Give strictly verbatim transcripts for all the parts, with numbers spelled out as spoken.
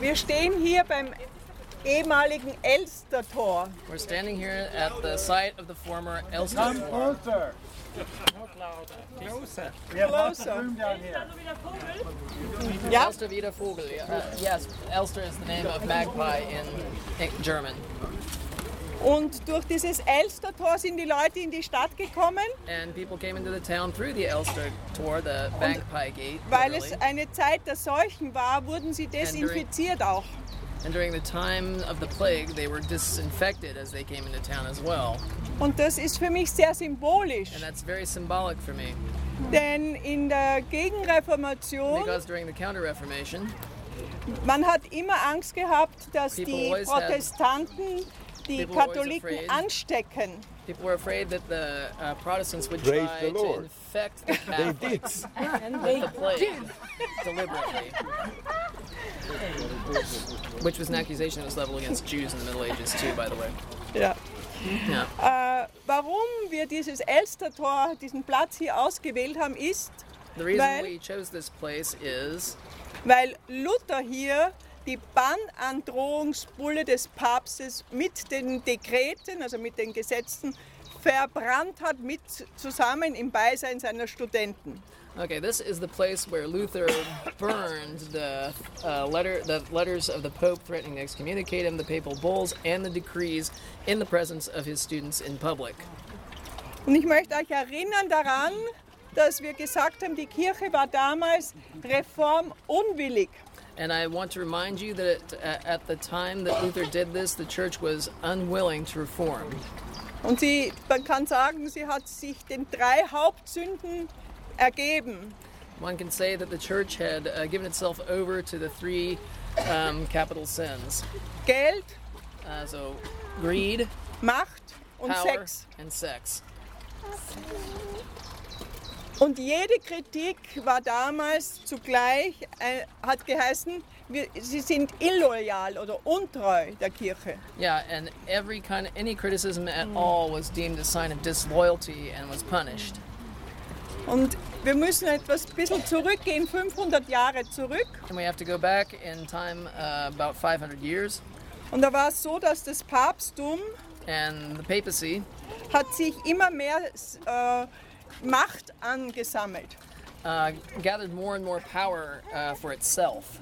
Wir stehen hier beim ehemaligen Elstertor. We're standing here at the site of the former Elster Come Tor. closer. Closer. We have lots of Closer. room down here. Ja, Elster Wieder Vogel. Uh, yes, Elster is the name of magpie in, in German. und durch dieses Elstertor sind die Leute in die Stadt gekommen, And people came into the town through the Elster Tor, the Magpie Gate. weil literally. es eine Zeit der Seuchen war, wurden sie desinfiziert auch. And during the time of the plague, they were disinfected as they came into town as well. Und das ist für mich sehr symbolisch, And that's very symbolic for me. denn in der Gegenreformation, Because during the Counter-Reformation, man hat immer Angst gehabt, dass People die always had- Protestanten die people were always Katholiken afraid. anstecken. people were afraid that the uh, Protestants would Praise try the to Lord. infect the They did. Catholics with the plague deliberately. Which was an accusation that was leveled against Jews in the Middle Ages too, by the way. Ja. Yeah. Äh, warum wir dieses Elstertor, diesen Platz hier ausgewählt haben, ist, The reason Weil- we chose this place is weil Luther hier die Bannandrohungsbulle des Papstes mit den Dekreten, also mit den Gesetzen, verbrannt hat, mit zusammen im Beisein seiner Studenten. okay. This is the place where Luther burned the uh, letter, the letters of the Pope threatening to excommunicate him, the papal bulls, and the decrees in the presence of his students in public. Und ich möchte euch erinnern daran, dass wir gesagt haben, die Kirche war damals reformunwillig. And I want to remind you that at, at the time that Luther did this, the church was unwilling to reform. Und sie, man kann sagen, sie hat sich den drei Hauptsünden ergeben. One can say that the church had uh, given itself over to the three um, capital sins. Geld, Uh, so greed, Macht und power, Sex. and sex. Und jede Kritik war damals zugleich, äh, hat geheißen, wir, sie sind illoyal oder untreu der Kirche. Yeah, and every kind of, any criticism at all was deemed a sign of disloyalty and was punished. Und wir müssen etwas bisschen zurückgehen, fünfhundert Jahre zurück. And we have to go back in time uh, about five hundred years. Und da war es so, dass das Papsttum And the papacy hat sich immer mehr äh, Macht angesammelt. uh, gathered more and more power uh, for itself.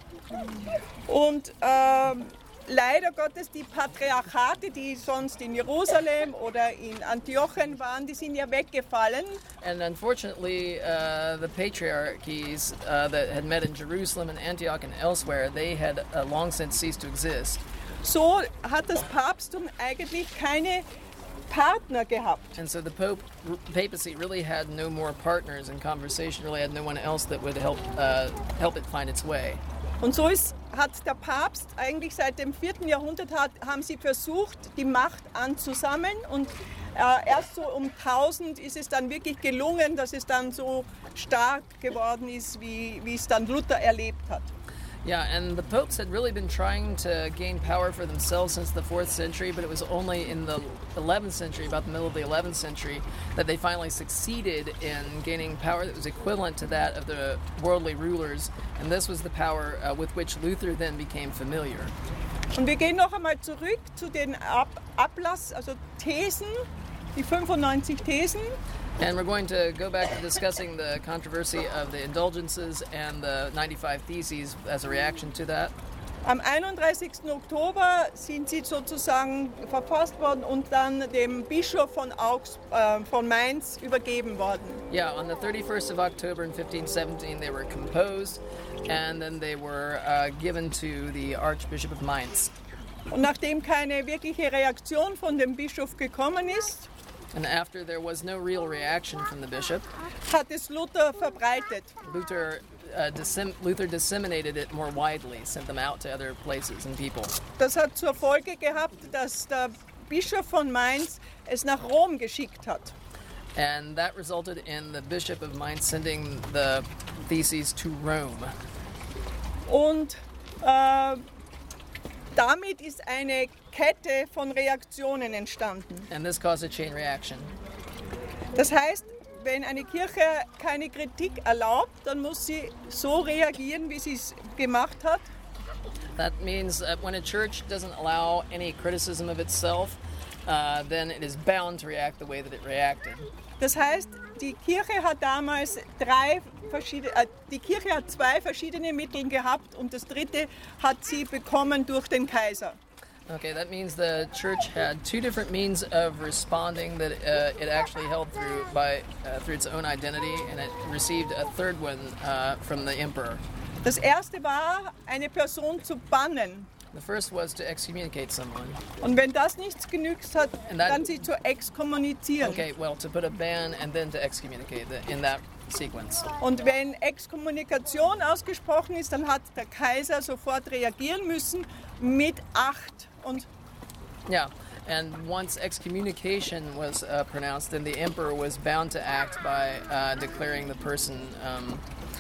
Und ähm, leider Gottes, die Patriarchate, die sonst in Jerusalem oder in Antiochien waren, die sind ja weggefallen. And unfortunately, uh, the patriarchies uh, that had met in Jerusalem and Antioch and elsewhere, they had uh, long since ceased to exist. So hat das Papsttum eigentlich keine Partner gehabt. And so the Pope, r- papacy really had no more partners in conversation, really had no one else that would help uh, help it find its way. Und so ist, hat der Papst eigentlich seit dem vierten Jahrhundert, hat, haben sie versucht, die Macht anzusammeln. Und äh, erst so um tausend ist es dann wirklich gelungen, dass es dann so stark geworden ist, wie, wie es dann Luther erlebt hat. Yeah, and the popes had really been trying to gain power for themselves since the fourth century, but it was only in the eleventh century, about the middle of the eleventh century, that they finally succeeded in gaining power that was equivalent to that of the worldly rulers, and this was the power uh, with which Luther then became familiar. Und wir gehen noch einmal zurück zu den Ab Ablass, also Thesen, die fünfundneunzig Thesen. And we're going to go back to discussing the controversy of the indulgences and the ninety-five Theses as a reaction to that. Am einunddreißigsten Oktober sind sie sozusagen verfasst worden und dann dem Bischof von, Augs äh, von Mainz übergeben worden. Yeah, on the thirty-first of October in fifteen seventeen, they were composed, and then they were uh, given to the Archbishop of Mainz. Und nachdem keine wirkliche Reaktion von dem Bischof gekommen ist, And after there was no real reaction from the bishop, hat es Luther verbreitet. Luther, uh, dissem- Luther disseminated it more widely, sent them out to other places and people. Das hat zur Folge gehabt, dass der Bischof von Mainz es nach Rom geschickt hat. And that resulted in the Bishop of Mainz sending the theses to Rome. Und äh, damit ist eine Kette von Reaktionen entstanden. And this caused a chain reaction. Das heißt, wenn eine Kirche keine Kritik erlaubt, dann muss sie so reagieren, wie sie es gemacht hat. That means that when a church doesn't allow any criticism of itself, uh, then it is bound to react the way that it reacted. Das heißt, die Kirche hat damals drei verschiedene, äh, die Kirche hat zwei verschiedene Mittel gehabt und das dritte hat sie bekommen durch den Kaiser. Okay, that means the church had two different means of responding that uh, it actually held through by uh, through its own identity, and it received a third one uh, from the emperor. Das erste war, eine Person zu bannen. The first was to excommunicate someone. Und wenn das nichts genügt hat, And that- dann sie zu exkommunizieren. Okay, well, to put a ban and then to excommunicate the, in that sequence. Und wenn Exkommunikation ausgesprochen ist, dann hat der Kaiser sofort reagieren müssen mit Acht. Und Yeah, and once excommunication was uh, pronounced, then the emperor was bound to act by uh, declaring the person um,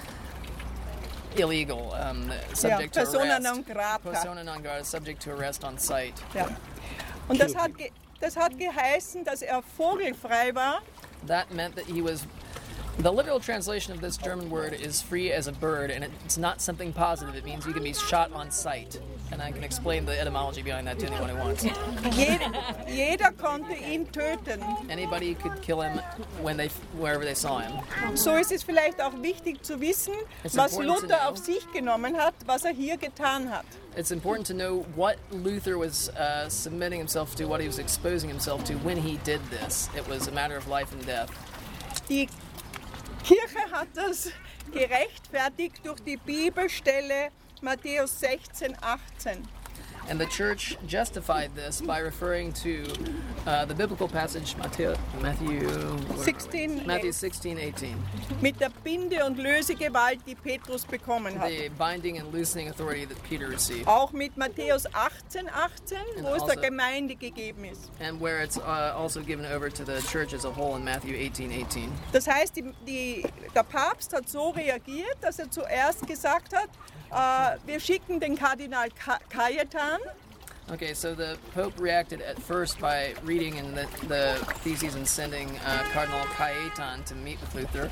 illegal, um, subject Ja, to persona arrest. non grata. Persona non grata, subject to arrest on sight. ja. Und das hat, ge das hat geheißen, dass er vogelfrei war. That meant that he was. The literal translation of this German word is free as a bird, and it's not something positive. It means you can be shot on sight. And I can explain the etymology behind that to anyone who wants. Jeder, jeder konnte ihn töten. Anybody could kill him when they, wherever they saw him. So ist es vielleicht auch wichtig zu wissen, It's was important to Luther know. auf sich genommen hat, was er hier getan hat. It's important to know what Luther was uh, submitting himself to, what he was exposing himself to when he did this. It was a matter of life and death. Die Kirche hat das gerechtfertigt durch die Bibelstelle Matthäus sechzehn, achtzehn. And the church justified this by referring to uh, the biblical passage Matthew, Matthew, sixteen, Matthew sixteen, eighteen. Mit der Binde- und Lösegewalt, die Petrus bekommen hat. The binding and loosening authority that Peter received. Auch mit Matthäus achtzehn, achtzehn, wo es der also- Gemeinde gegeben ist. And where it's uh, also given over to the church as a whole in Matthew eighteen, eighteen. Das heißt, die, die, der Papst hat so reagiert, dass er zuerst gesagt hat, äh, wir schicken den Kardinal Ka Cajetan. Okay, so the Pope reacted at first by reading in the, the theses and sending uh, Cardinal Cajetan to meet with Luther.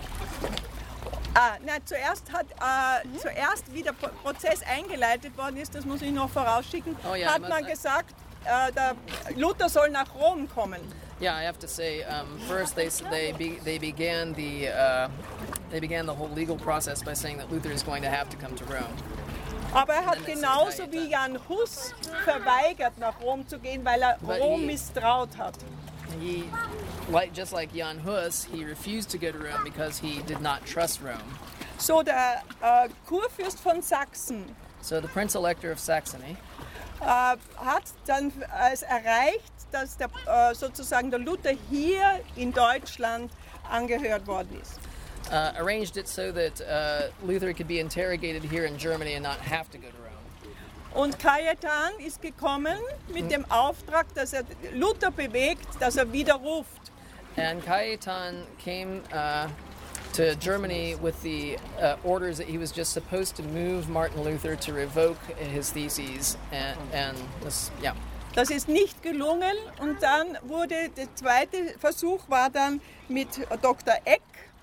Ah, nein, zuerst hat, äh, zuerst wie der Pro- Prozess eingeleitet worden ist, das muss ich noch vorausschicken, Oh ja, hat man- man gesagt, äh, der Luther soll nach Rom kommen. Yeah, I have to say, um, first they s- they be, they began the uh, they began the whole legal process by saying that Luther is going to have to come to Rome. Aber er hat Dann ist er genauso Cajetan. wie Jan Hus verweigert, nach Rom zu gehen, weil er But Rom he- misstraut hat. He, like just like Jan Hus, he refused to go to Rome because he did not trust Rome. So, der äh, Kurfürst von Sachsen So the Prince Elector of Saxony äh, hat dann es erreicht, dass der, äh, sozusagen der Luther hier in Deutschland angehört worden ist. uh, arranged it so that uh, Luther could be interrogated here in Germany and not have to go to Rome. Und Cajetan ist gekommen mit dem Auftrag, dass er Luther bewegt, dass er widerruft. And Cajetan came uh, to Germany with the uh, orders that he was just supposed to move Martin Luther to revoke his theses, and, and this, yeah. Das ist nicht gelungen und dann wurde der zweite Versuch war dann mit Doktor Eck.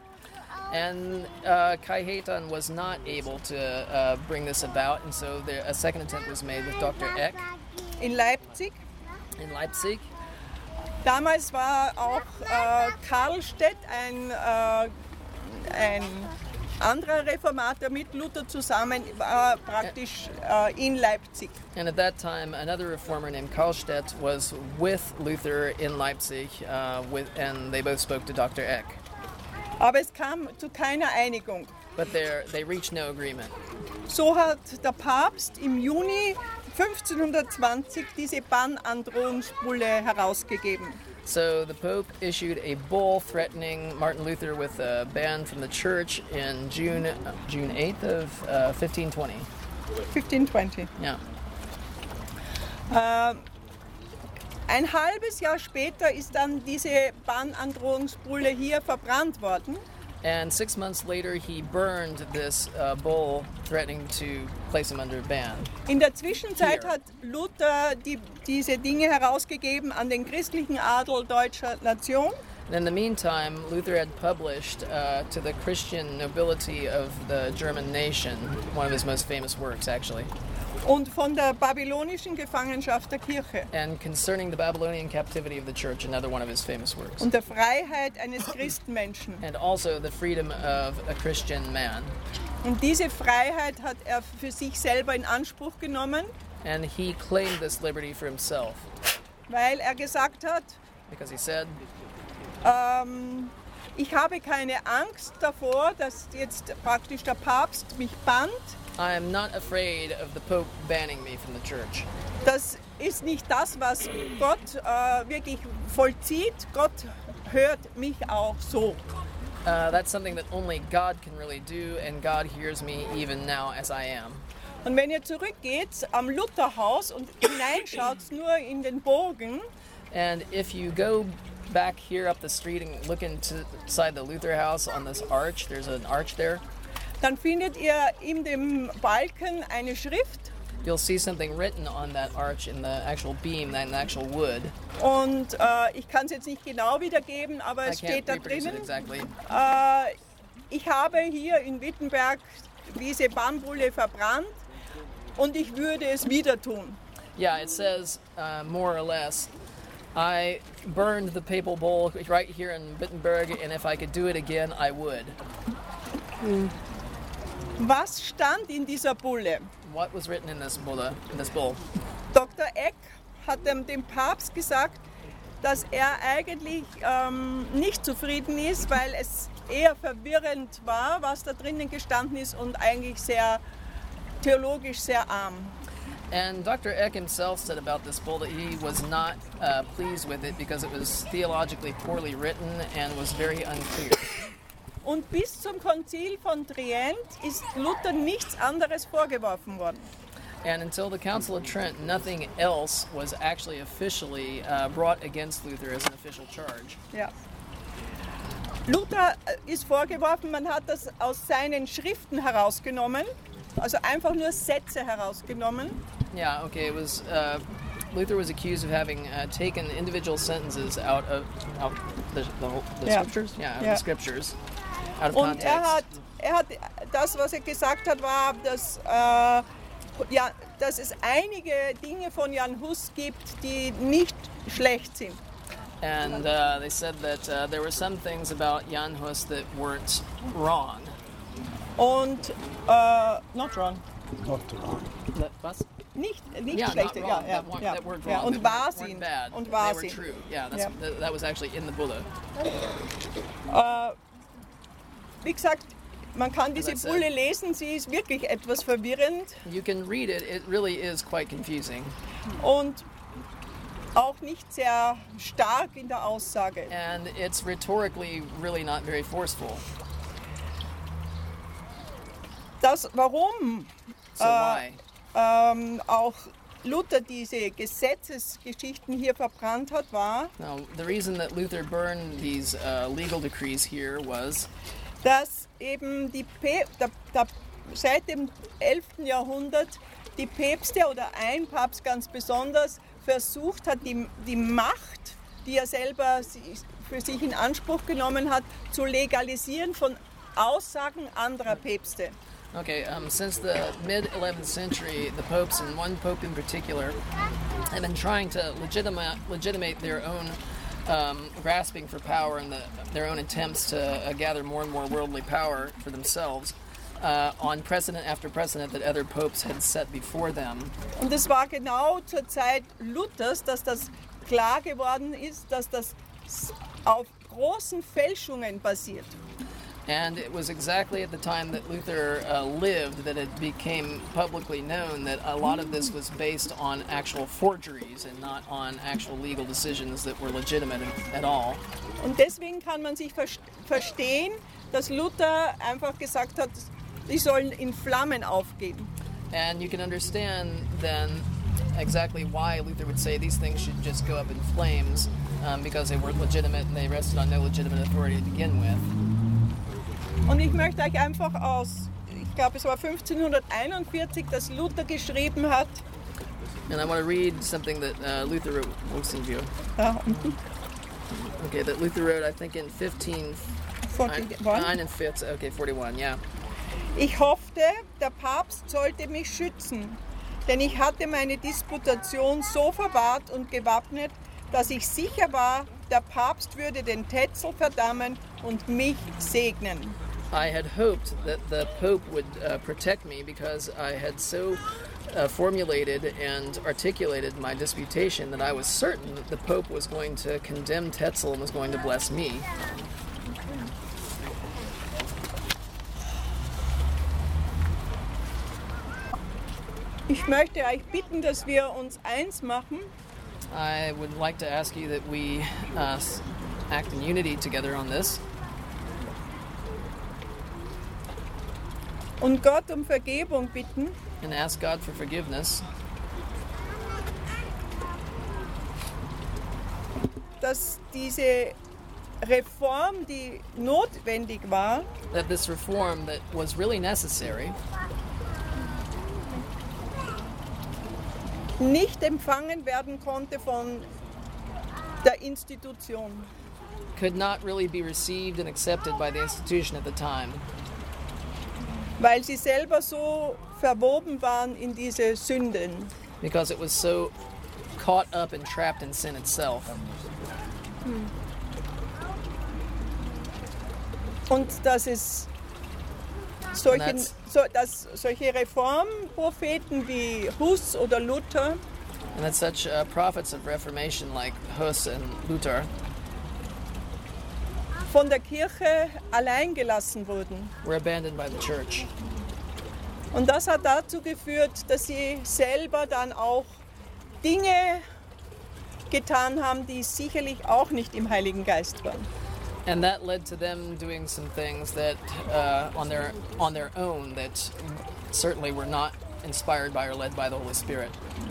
And uh, Cajetan was not able to uh, bring this about, and so there, a second attempt was made with Doctor Eck In Leipzig. in Leipzig. Damals war auch äh, Karlstedt ein, äh, ein anderer Reformator mit Luther zusammen, war praktisch äh, in Leipzig. And at that time, another reformer named Karlstadt was with Luther in Leipzig, uh, with, and they both spoke to Doctor Eck. Aber es kam zu keiner Einigung. But they're- they reached no agreement. So hat der Papst im Juni fünfzehnhundertzwanzig diese Bannandrohungsbulle herausgegeben. So the Pope issued a bull threatening Martin Luther with a ban from the church in June uh, June eighth of uh, fifteen twenty. fifteen twenty. Yeah. Ähm, ein halbes Jahr später ist dann diese Bannandrohungsbulle hier verbrannt worden. And six months later, he burned this uh, bull threatening to place him under ban. In der Zwischenzeit Hier. hat Luther die, diese Dinge herausgegeben an den christlichen Adel deutscher Nation. And in the meantime, Luther had published uh, to the Christian nobility of the German nation one of his most famous works, actually. und von der babylonischen Gefangenschaft der Kirche and concerning the Babylonian captivity of the church, another one of his famous works. und der Freiheit eines Christenmenschen. And also the freedom of a Christian man. Und diese Freiheit hat er für sich selber in Anspruch genommen, And he claimed this liberty for himself weil er gesagt hat, because he said, ähm, ich habe keine Angst davor, dass jetzt praktisch der Papst mich bannt. I am not afraid of the Pope banning me from the church. Das ist nicht das, was Gott äh, wirklich vollzieht. Gott hört mich auch so. Uh, that's something that only God can really do, and God hears me even now as I am. Und wenn ihr zurückgeht am Lutherhaus und hineinschaut nur in den Bogen, And if you go back here up the street and look inside the Luther house on this arch, there's an arch there, dann findet ihr in dem Balken eine Schrift you'll see something written on that arch in the actual beam, in the actual wood. und äh, ich kann es jetzt nicht genau wiedergeben, aber I es can't steht da reproduce it drinnen, exactly. äh, ich habe hier in Wittenberg diese Bambulle verbrannt und ich würde es wieder tun. Yeah, it says uh, more or less, I burned the papal bull right here in Wittenberg, and if I could do it again, I would. Was stand in dieser Bulle? What was written in this bull? In this bull? Doktor Eck hat dem, dem Papst gesagt, dass er eigentlich ähm, nicht zufrieden ist, weil es eher verwirrend war, was da drinnen gestanden ist und eigentlich sehr theologisch sehr arm. And Doctor Eck himself said about this bull that he was not uh, pleased with it because it was theologically poorly written and was very unclear. Und bis zum Konzil von Trient ist Luther nichts anderes vorgeworfen worden. And until the Council of Trent, nothing else was actually officially uh, brought against Luther as an official charge. Ja. Luther ist vorgeworfen, man hat das aus seinen Schriften herausgenommen, also einfach nur Sätze herausgenommen. Yeah, okay, it was, uh, Luther was accused of having uh, taken individual sentences out of out the, the, whole, the Yeah. scriptures? Yeah, out Yeah. of the scriptures, out of Und context. er hat, er hat, das, was er gesagt hat, war, dass, äh, ja, dass es einige Dinge von Jan Hus gibt, die nicht schlecht sind. And uh, they said that uh, there were some things about Jan Hus that weren't wrong. Und, äh, not wrong, Not wrong. That, was? nicht, nicht Yeah, schlecht, not ja, wrong. ja, that, weren't, ja. that weren't ja. wrong. Und that wahr weren't, sind, weren't bad. und they wahr were sind. true. Yeah, that's, Ja. That, that was actually in the Bulla. Äh, wie gesagt, man kann diese As I said. Bulle lesen, sie ist wirklich etwas verwirrend You can read it. It really is quite confusing. und auch nicht sehr stark in der Aussage. And it's rhetorically really not very forceful. Das, warum So Äh, why? ähm, auch Luther diese Gesetzesgeschichten hier verbrannt hat, war, Now, the reason that Luther burned these uh, legal decrees here was dass eben die Pä der, der, seit dem elften Jahrhundert die Päpste oder ein Papst ganz besonders versucht hat, die, die Macht, die er selber si- für sich in Anspruch genommen hat, zu legalisieren von Aussagen anderer Päpste. okay. Um, since the mid eleventh century, the popes, and one pope in particular, have been trying to legitimate legitimate their own um, grasping for power and the, their own attempts to uh, gather more and more worldly power for themselves uh, on precedent after precedent that other popes had set before them. Und es war genau zur Zeit Luthers, dass das klar geworden ist, dass das auf großen Fälschungen basiert. And it was exactly at the time that Luther uh, lived that it became publicly known that a lot of this was based on actual forgeries and not on actual legal decisions that were legitimate at all. Und deswegen kann man sich ver- verstehen, dass Luther einfach gesagt hat, die sollen in Flammen aufgehen. And you can understand then exactly why Luther would say these things should just go up in flames um, because they weren't legitimate and they rested on no legitimate authority to begin with. Und ich möchte euch einfach aus, ich glaube es war fünfzehnhunderteinundvierzig, dass Luther geschrieben hat, And I want to read something that uh, Luther wrote. Wo sind wir? ja, Okay, that Luther wrote, I think in fifteen forty-one. Okay, forty-one, yeah. ich hoffte, der Papst sollte mich schützen, denn ich hatte meine Disputation so verwahrt und gewappnet, dass ich sicher war, der Papst würde den Tetzel verdammen und mich segnen. I had hoped that the Pope would uh, protect me because I had so uh, formulated and articulated my disputation that I was certain that the Pope was going to condemn Tetzel and was going to bless me. Ich möchte euch bitten, dass wir uns eins machen. I would like to ask you that we uh, act in unity together on this. Und Gott um Vergebung bitten. And ask God for forgiveness. Dass diese Reform, die notwendig war, That this reform that was really necessary nicht empfangen werden konnte von der Institution. could not really be received and accepted by the institution at the time. Weil sie selber so verwoben waren in diese Sünden. Because it was so caught up and trapped in sin itself. Und dass es solche, that's- so, dass solche Reformpropheten wie Hus oder Luther And that such uh, prophets of Reformation like Hus and Luther von der Kirche allein gelassen wurden. were abandoned by the church. Und das hat dazu geführt, dass sie selber dann auch Dinge getan haben, die sicherlich auch nicht im Heiligen Geist waren. And that led to them doing some things that uh, on their on their own that certainly were not inspired by or led by the Holy Spirit.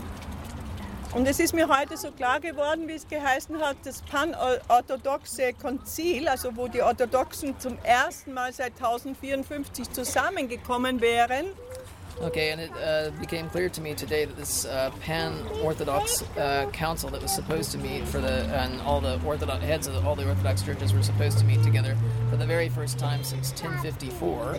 Und es ist mir heute so klar geworden, wie es geheißen hat, das panorthodoxe Konzil, also wo die Orthodoxen zum ersten Mal seit tausendvierundfünfzig zusammengekommen wären, Okay, and it uh, became clear to me today that this uh, pan-Orthodox uh, council that was supposed to meet for the and all the Orthodox heads of the, all the Orthodox churches were supposed to meet together for the very first time since ten fifty-four.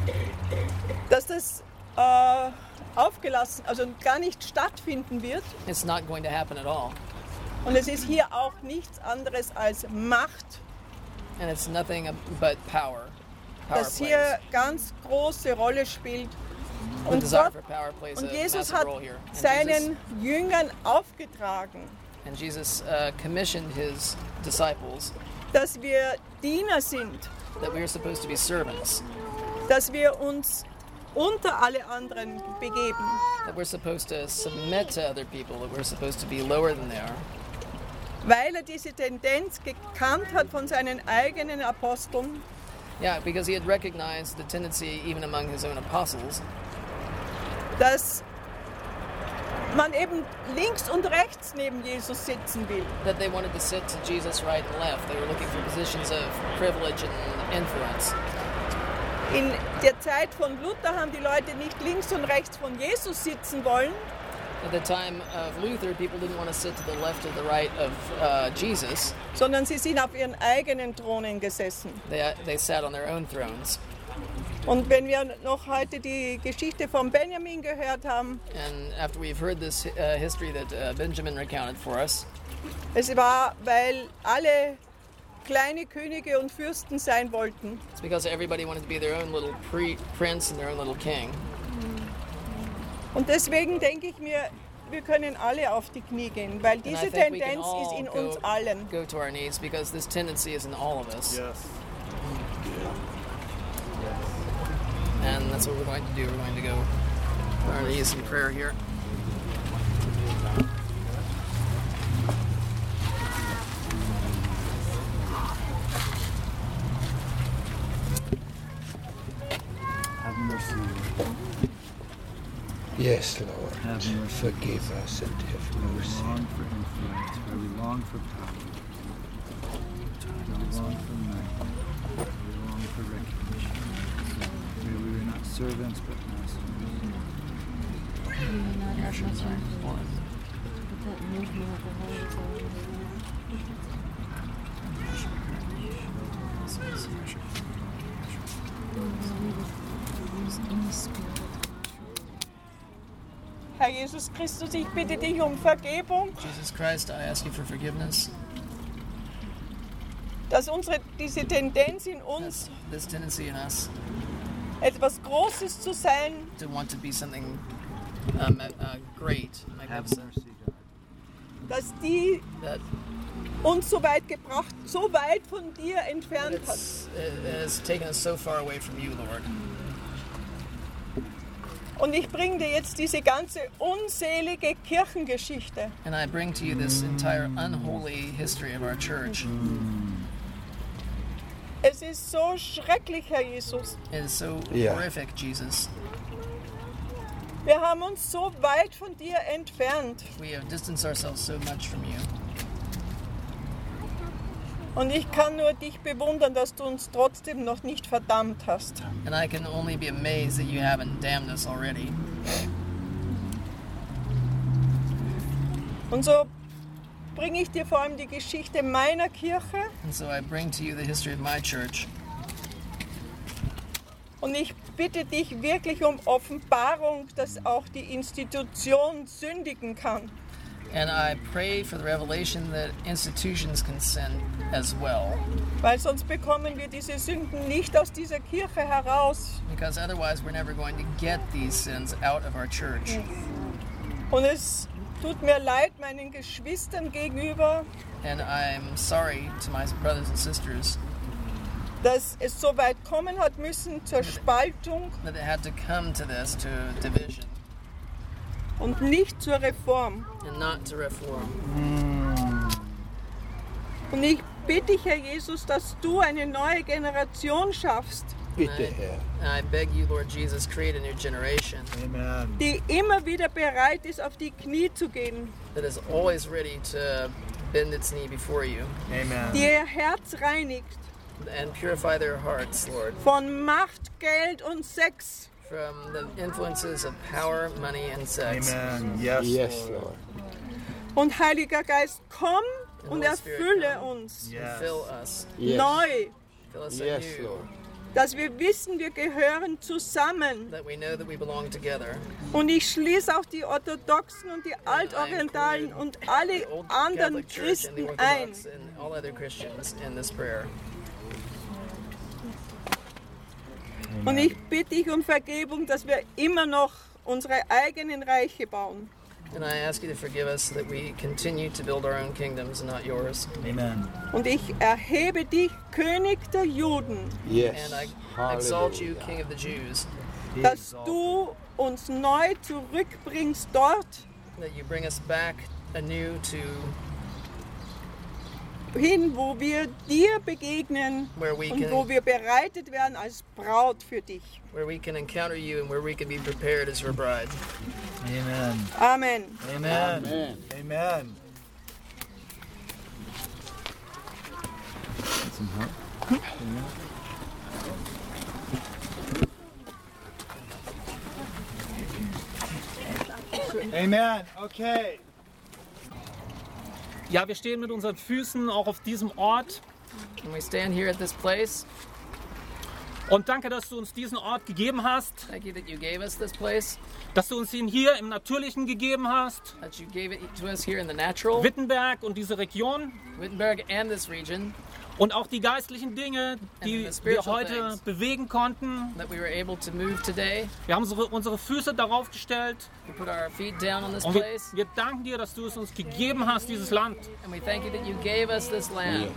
dass das äh, aufgelassen, also gar nicht stattfinden wird. It's not going to happen at all, Und es ist hier auch nichts anderes als Macht, and it's nothing but power. Power das plays. hier ganz große Rolle spielt. The Und, desire Gott, for power plays und a Jesus massive hat role here. And Jesus, seinen Jüngern aufgetragen, and Jesus uh, commissioned his disciples dass wir Diener sind, that we are supposed to be servants, dass wir uns unter alle anderen begeben. that we're supposed to submit to other people, that we're supposed to be lower than they are. Weil er diese Tendenz gekannt hat von seinen eigenen Aposteln, Yeah, because he had recognized the tendency even among his own apostles dass man eben links und rechts neben Jesus sitzen will. that they wanted to sit to Jesus right and left. They were looking for positions of privilege and influence. In der Zeit von Luther haben die Leute nicht links und rechts von Jesus sitzen wollen, At the time of Luther, people didn't want to sit to the left or the right of uh, Jesus. sondern sie sind auf ihren eigenen Thronen gesessen. They, they sat on their own thrones. Und wenn wir noch heute die Geschichte von Benjamin gehört haben, And after we've heard this uh, history that uh, Benjamin recounted for us, es war, weil alle kleine Könige und Fürsten sein wollten. it's because everybody wanted to be their own little pre- prince and their own little king. Und deswegen denke ich mir, wir können alle auf die Knie gehen, weil And I diese think we can Tendenz ist all in go, uns allen. go to our knees because this tendency is in all of us. Yes. And that's what we're going to do. We're going to go on our knees in prayer here. Have mercy, Lord. Yes, Lord. Have mercy. Forgive us and have Where we mercy. long for influence, where we long for power, where we long for might, where we long for recognition, where we are not servants but masters. Herr Jesus Christus, ich bitte dich um Vergebung, Jesus Christ, I ask you for forgiveness. dass unsere, diese Tendenz in uns, This tendency in us etwas Großes zu sein, to want to be something um, uh, great, Have magnificent, mercy, God. dass die that uns so weit gebracht, so weit von dir entfernt hat. it's, it has taken us so far away from you, Lord. Und ich bringe dir jetzt diese ganze unselige Kirchengeschichte. And I bring to you this entire unholy history of our church. Es ist so schrecklich, Herr Jesus. It is so Yeah. horrific, Jesus. Wir haben uns so weit von dir entfernt. We have distanced ourselves so much from you. Und ich kann nur dich bewundern, dass du uns trotzdem noch nicht verdammt hast. And I can only be amazed that you haven't damned us already. Und so bringe ich dir vor allem die Geschichte meiner Kirche. And so I bring to you the history of my church. Und ich bitte dich wirklich um Offenbarung, dass auch die Institution sündigen kann. And I pray for the revelation that institutions can sin as well. Weil sonst bekommen wir diese Sünden nicht aus dieser Kirche heraus. Because otherwise we're never going to get these sins out of our church. Und es tut mir leid meinen Geschwistern gegenüber, And I'm sorry to my brothers and sisters dass es so weit kommen hat müssen zur Spaltung that it had to come to this, to division, und nicht zur Reform. and not to reform. Und ich bitte dich, Herr Jesus, dass du eine neue Generation schaffst, Bitte, Herr. And I beg you, Lord Jesus, create a new generation Amen. die immer wieder bereit ist, auf die Knie zu gehen, that is always ready to bend its knee before you Amen. die ihr Herz reinigt and purify their hearts, Lord, von Macht, Geld und Sex. from the influences of power, money, and sex. Amen. Yes, Yes, Lord. Lord. Und Heiliger Geist, komm und Holy Spirit, erfülle come. uns Yes. And fill us, Yes. neu, fill us Yes, anew, Lord. dass wir wissen, wir gehören zusammen. that we know that we belong together. Und ich schließe auch die Orthodoxen und die Altorientalen und alle The Old anderen Catholic Church and the Christen ein. Orthodox and all other Christians in this prayer. Und ich bitte dich um Vergebung, dass wir immer noch unsere eigenen Reiche bauen. And I ask you to forgive us so that we continue to build our own kingdoms and not yours. Amen. Und ich erhebe dich, König der Juden, Yes. And I exalt you, Hallelujah. King of the Jews, Be dass exalted. du uns neu zurückbringst dort that you bring us back anew to hin, wo wir dir begegnen where we und wo can wir bereitet werden als Braut für dich. where we can encounter you and where we can be prepared as your bride. Amen. Amen. Amen. Amen. Amen. Some help? Amen. Okay. Ja, wir stehen mit unseren Füßen auch auf diesem Ort. And we stand here at this place. Und danke, dass du uns diesen Ort gegeben hast, Thank you that you gave us this place, dass du uns ihn hier im Natürlichen gegeben hast. that you gave it to us here in the natural, Wittenberg und diese Region Wittenberg and this region, und auch die geistlichen Dinge, die the wir spiritual heute things. bewegen konnten. that we were able to move today. Wir haben unsere, unsere Füße darauf gestellt We put our feet down on this und wir, place, wir danken dir, dass du es uns gegeben hast, dieses Land. and we thank you that you gave us this land.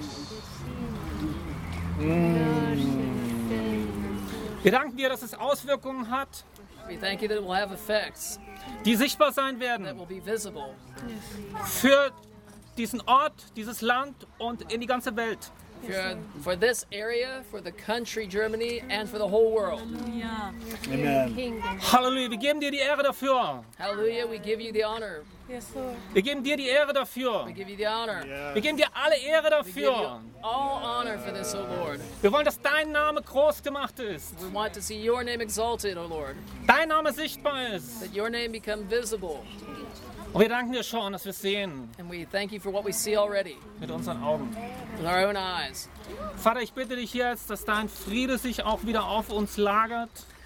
Wir danken dir, dass es Auswirkungen hat, We thank you that it will have effects die sichtbar sein that werden will be visible für diesen Ort, dieses Land und in die ganze Welt. for, for this area, for the country Germany, and for the whole world. Amen. Halleluja, wir geben dir die Ehre dafür. Hallelujah, we give you the honor. Wir geben dir die Ehre dafür. We give you the honor. Wir geben dir alle Ehre We give you dafür. all honor for this, O Lord. Wir wollen, dass dein Name groß gemacht ist, We want to see your name exalted, O Lord, dein Name sichtbar ist. that your name become visible. Und wir danken dir schon, dass wir sehen And we thank you for what we see already mit unseren Augen. with our own eyes. Vater, ich bitte dich jetzt, dass dein Friede sich auch wieder auf uns lagert.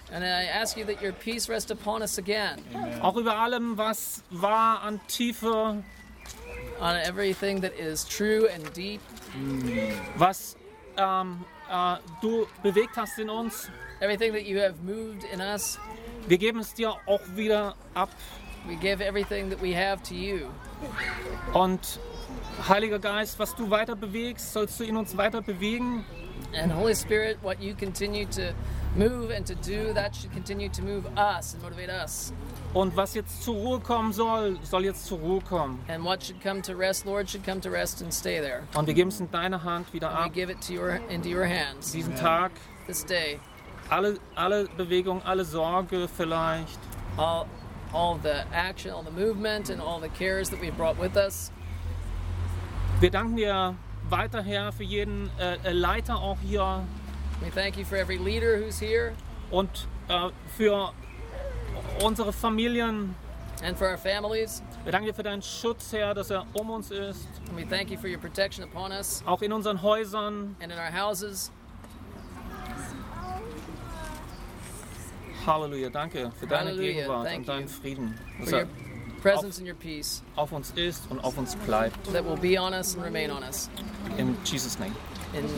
And I ask you that your peace rest upon us again. Auch über allem, was war an Tiefe, On everything that is true and deep. was ähm, äh, du bewegt hast in uns. Everything that you have moved in us. Wir geben es dir auch wieder ab. We give everything that we have to you. Und Heiliger Geist, was du weiter bewegst, sollst du in uns weiter bewegen. And Holy Spirit, what you continue to move and to do, that should continue to move us and motivate us. Und was jetzt zur Ruhe kommen soll, soll jetzt zur Ruhe kommen. And what should come to rest, Lord, should come to rest and stay there. Und wir geben es in deine Hand wieder And we ab. give it to your, into your hands Diesen Tag, this day. alle, alle Bewegung, alle Sorge vielleicht. All, all the action, all the movement, and all the cares that we brought with us. Wir danken dir weiter, Herr, für jeden äh, Leiter auch hier We thank you for every leader who's here und äh, für unsere Familien. and for our families. Wir danken dir für deinen Schutz, Herr, dass er um uns ist, And we thank you for your protection upon us auch in unseren Häusern. and in our houses. Halleluja, danke für deine Halleluja, Gegenwart thank und deinen you Frieden, dass For er your presence and your peace auf uns ist und auf uns bleibt. that will be on us and remain on us. In Jesus' name.